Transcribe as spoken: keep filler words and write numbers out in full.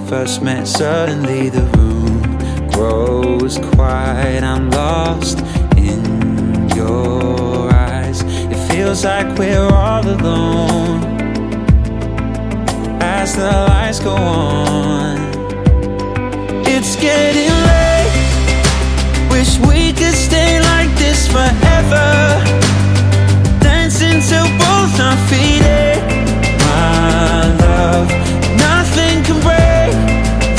first met, suddenly the room grows quiet. I'm lost in your eyes. It feels like we're all alone as the lights go on.